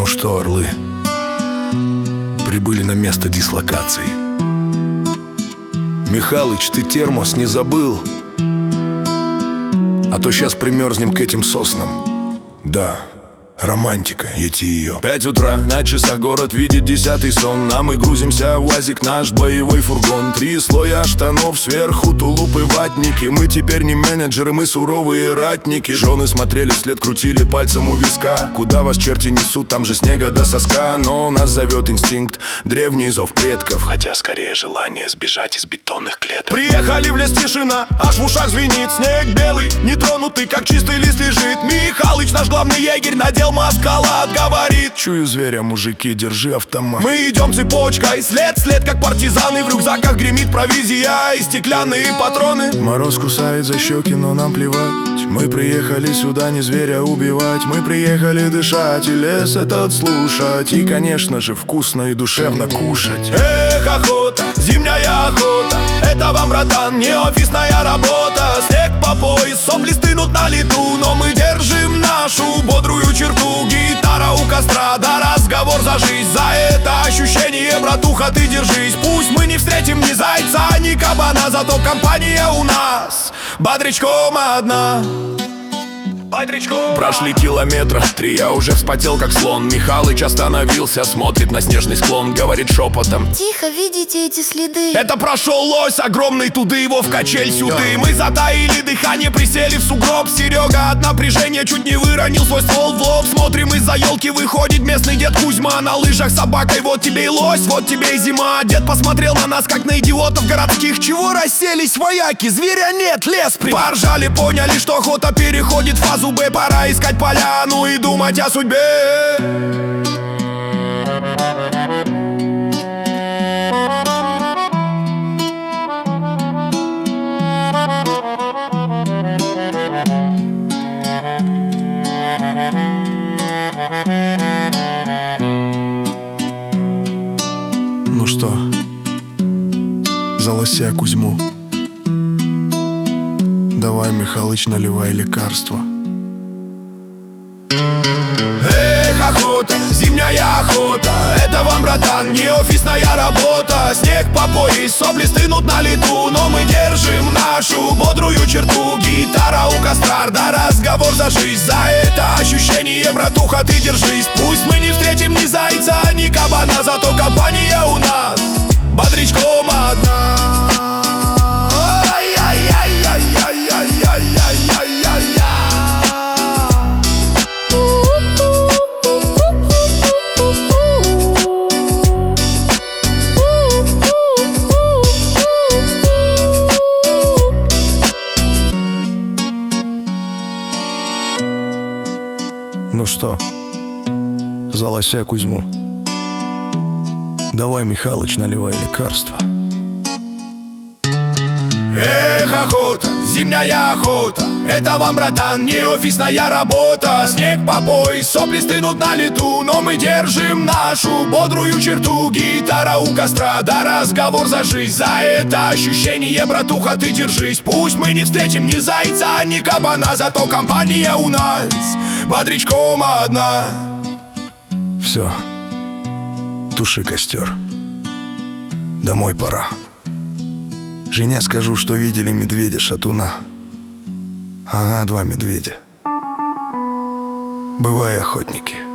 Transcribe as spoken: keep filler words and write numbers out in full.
что, орлы, прибыли на место дислокации. Михалыч, ты термос не забыл? А то сейчас примерзнем к этим соснам. Да, романтика, эти ее. Пять утра, на часах город видит десятый сон. А мы грузимся в УАЗик, наш боевой фургон. Три слоя штанов, сверху тулупы, ватники. Мы теперь не менеджеры, мы суровые ратники. Жены смотрели вслед, крутили пальцем у виска. Куда вас черти несут, там же снега до соска. Но нас зовет инстинкт, древний зов предков. Хотя скорее желание сбежать из бетонных клеток. Приехали в лес, тишина, аж в ушах звенит. Снег белый, нетронутый, как чистый лист лежит. Михалыч, наш главный егерь, надел маскалад, говорит: чую зверя, мужики, держи автомат. Мы идем цепочкой, след, след, как партизаны. В рюкзаках гремит провизия и стеклянные патроны. Мороз кусает за щеки, но нам плевать. Мы приехали сюда не зверя убивать. Мы приехали дышать и лес этот слушать. И, конечно же, вкусно и душевно кушать. Эх, охота, зимняя охота. Это вам, братан, не офисная работа. Снег по пояс, сопли стынут на лету. Но мы держим нашу бодрую черту. Гитара у костра, да разговор за жизнь. За это ощущение, братуха, ты держись. Пусть мы не встретим ни зайца, ни кабана, зато компания у нас бодрячком одна. Прошли километра три, я уже вспотел как слон. Михалыч остановился, смотрит на снежный склон. Говорит шепотом: тихо, видите эти следы? Это прошел лось, огромный, туды его в качель сюды. Мы затаили дыхание, присели в сугроб. Серега от напряжения чуть не выронил свой ствол в лоб. Смотрим, из-за елки выходит местный дед Кузьма. На лыжах с собакой, вот тебе и лось, вот тебе и зима. Дед посмотрел на нас, как на идиотов городских. Чего расселись вояки, зверя нет, лес при... Поржали, поняли, что охота переходит в фазу Б. Пора искать поляну и думать о судьбе. Ну что, за лося Кузьму. Давай, Михалыч, наливай лекарство. Эх, охота, зимняя охота. Это вам, братан, не офисная работа. Снег по пояс, сопли стынут на лету. Но мы держим нашу бодрую черту. Гитара у костра, да разговор за жизнь. За это ощущение, братуха, ты держись. Пусть мы не встретим ни зайца, ни кабана, зато компания у нас бодрячком одна. Ну что, за лося Кузьму. Давай, Михалыч, наливай лекарство. Эх, охота, зимняя охота. Это вам, братан, не офисная работа. Снег по пояс, сопли стынут на лету. Но мы держим нашу бодрую черту. Гитара у костра, да разговор за жизнь. За это ощущение, братуха, ты держись. Пусть мы не встретим ни зайца, ни кабана, зато компания у нас бодрячком одна. Все, туши костер. Домой пора. Жене скажу, что видели медведя-шатуна. Ага, два медведя. Бывай, охотники.